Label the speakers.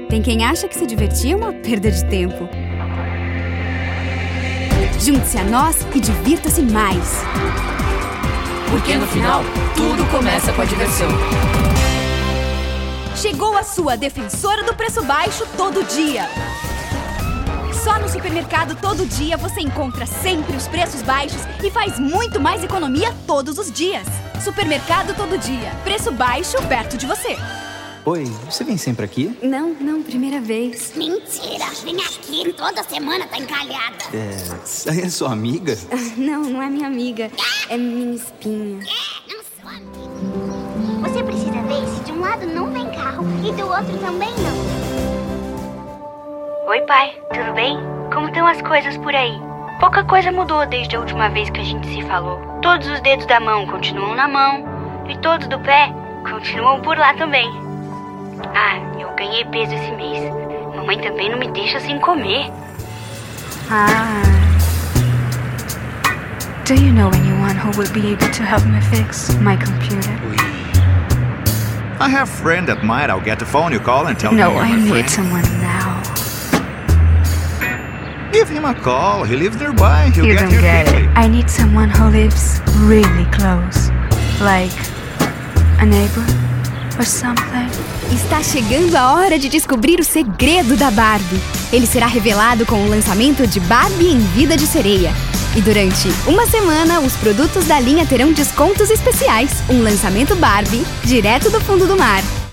Speaker 1: Tem quem acha que se divertir é uma perda de tempo. Junte-se a nós e divirta-se mais.
Speaker 2: Porque no final, tudo começa com a diversão.
Speaker 1: Chegou a sua defensora do preço baixo todo dia. Só no Supermercado Todo Dia você encontra sempre os preços baixos e faz muito mais economia todos os dias. Supermercado Todo Dia. Preço baixo perto de você.
Speaker 3: Oi, você vem sempre aqui?
Speaker 1: Não, primeira vez.
Speaker 4: Mentira, vem aqui, toda semana tá encalhada.
Speaker 3: É sua amiga?
Speaker 1: Não é minha amiga, é minha espinha.
Speaker 4: Não sou amiga. Você precisa ver se de um lado não vem carro e do outro também não.
Speaker 5: Oi, pai, tudo bem? Como estão as coisas por aí? Pouca coisa mudou desde a última vez que a gente se falou. Todos os dedos da mão continuam na mão e todos do pé continuam por lá também. Ah, eu ganhei peso esse mês. Mamãe também não me deixa sem comer.
Speaker 6: Do you know anyone who will be able to help me fix my computer?
Speaker 7: I have a friend that might. I'll get the phone you call and tell him
Speaker 6: No,
Speaker 7: you're
Speaker 6: I
Speaker 7: my
Speaker 6: need
Speaker 7: friend.
Speaker 6: someone now.
Speaker 7: Give him a call. He lives nearby. He'll
Speaker 6: You
Speaker 7: get
Speaker 6: don't
Speaker 7: here
Speaker 6: get
Speaker 7: quickly.
Speaker 6: it. I need someone who lives really close. Like a neighbor or something.
Speaker 1: Está chegando a hora de descobrir o segredo da Barbie. Ele será revelado com o lançamento de Barbie em Vida de Sereia. E durante uma semana, os produtos da linha terão descontos especiais. Um lançamento Barbie direto do fundo do mar.